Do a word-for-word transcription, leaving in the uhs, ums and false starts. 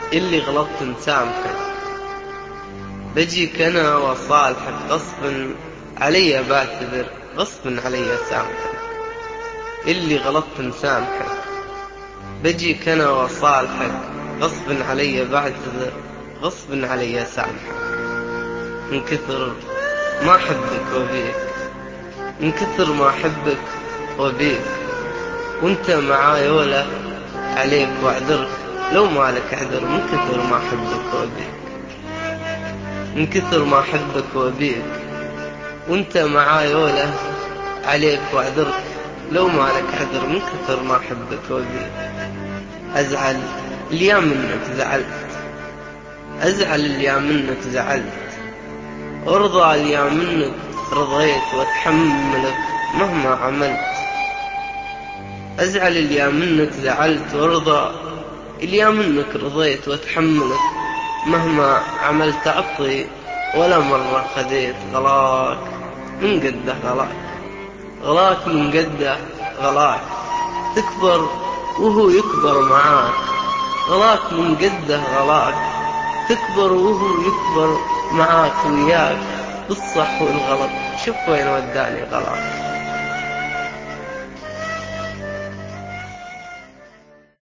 اللي غلطت مسامحك. بجيك أنا وصالحك غصبا علي بعتذر، غصبا علي سامحك. اللي غلطت مسامحك. بجيك أنا وصالحك غصبا علي بعتذر، غصبا علي سامحك. من كثر ما أحبك وبيك، من كثر ما أحبك وبيك، وانت معاي ولا عليك واعذرك لو ما لك عذر. من كثر ما أحبك وبيك، من كثر ما أحبك وبيك، وانت معاي ولا عليك واعذرك لو ما لك عذر. من كثر ما أحبك وبيك. أزعل اليوم منك زعلت، أزعل اليوم منك زعلت، أرضى اليوم منك رضيت، وأتحملك مهما عملت. أزعل اليوم منك زعلت، وأرضى اليوم منك رضيت، وأتحملك مهما عملت. أعطي ولا مرة خذيت، غلاك من قده غلاك، غلاك من قده غلاك. تكبر وهو يكبر معاك، غلاك من قده غلاك. تكبر وهو يكبر معاك وياك، بالصح والغلط شوف وين وداني غلاك.